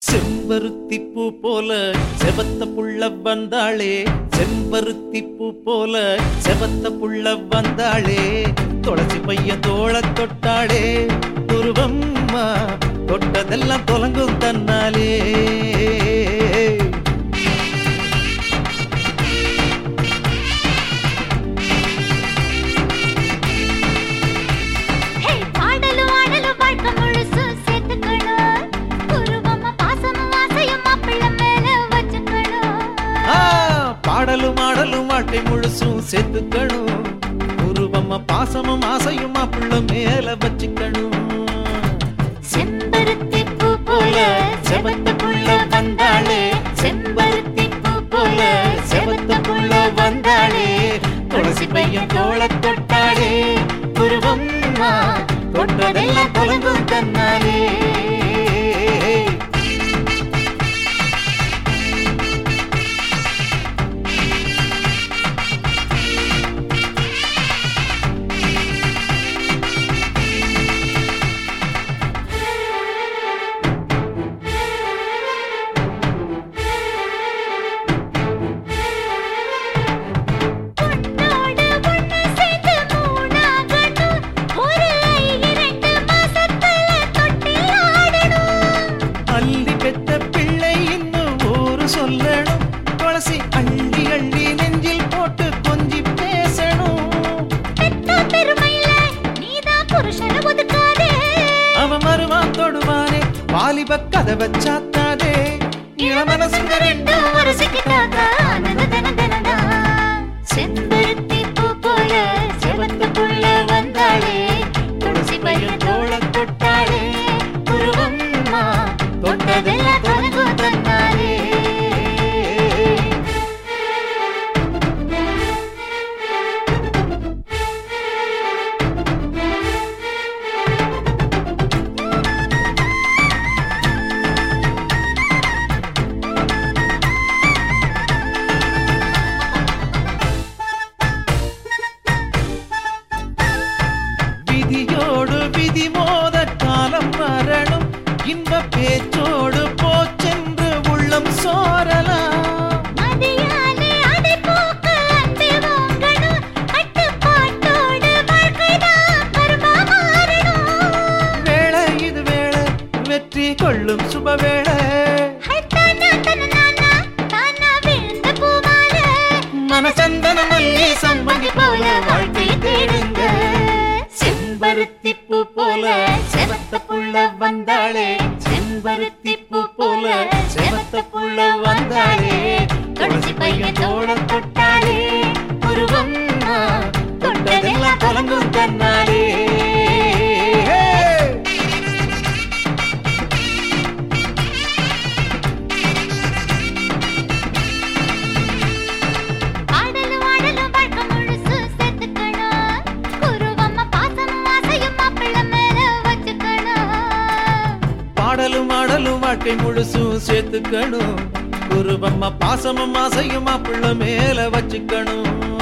செம்பருத்தி பூ போல செவத்த புள்ள வந்தாளே, செம்பருத்தி பூ போல செவத்த புள்ள வந்தாளே, துளசி பையன் தோள தொட்டாளே, உருவம்மா தொட்டதெல்லாம் தொலங்கும் தன்னாலே. பாடலும் ஆடலும் வாழ்க்கை முழுசும் சேர்த்துக்கணும், உருவமா பாசமும் ஆசையும் மாப்பிள்ள மேல வச்சுக்கணும். செம்பருத்தி பூ போல செவத்த புள்ள வந்தாளே, செம்பருத்தி பூ போல செவத்த புள்ள வந்தாளே, துளசி பையன் தோள தொட்டாளே, உருவம்மா தொட்டதெல்லாம் தொலங்கும் தன்னாலே. சொல்லணும் துளசி அள்ளி அள்ளி நெஞ்சில் போட்டு கொஞ்சி பேசணும். பெருமையில நீதான் புருஷன ஒதுக்காதே, அவன் மருவான் தொடுவானே வாலிப கதை வச்சாத்தாதே, இளமனசுங்க ரெண்டும் வரசிக்கிட்டாக்கா ஆனந்த தன தனதா. செம்பருத்தி பூ போல செவத்த புள்ள வந்தாளே, துளசி பையன் தோள தொட்டாளே, உருவம்மா தொட்டதெல்லாம் தொலங்கும் தன்னாலே. விதியோடு விதி மோத காலம் வரணும், இன்ப பேச்சோடு போச்சென்று உள்ளம் சோரலாம். மதியாலே அதை போக்க அன்பே வாங்கணும், கட்டுப்பாட்டோடு வாழ்க்கைதான் கருமா மாறணும். வேளை இது வேளை வெற்றி கொள்ளும் சுபவேளை, மனசந்தன மல்லி சம்பந்தி போல வாழ்க்கை தேடுங்க. செம்பருத்தி பூ போல செவத்த புள்ள வந்தாளே, செம்பருத்தி பூ போல செவத்த புள்ள வந்தாளே, துளசி பையன் தோள தொட்டாளே, உருவம்மா தொட்டதெல்லாம் தொலங்கும் தன்னாலே. பாடலும் ஆடலும் வாழ்க்கை முழுசும் சேர்த்துக்கணும், உருவம்மா பாசமும் ஆசையும் மாப்பிள்ள மேல வச்சுக்கணும்.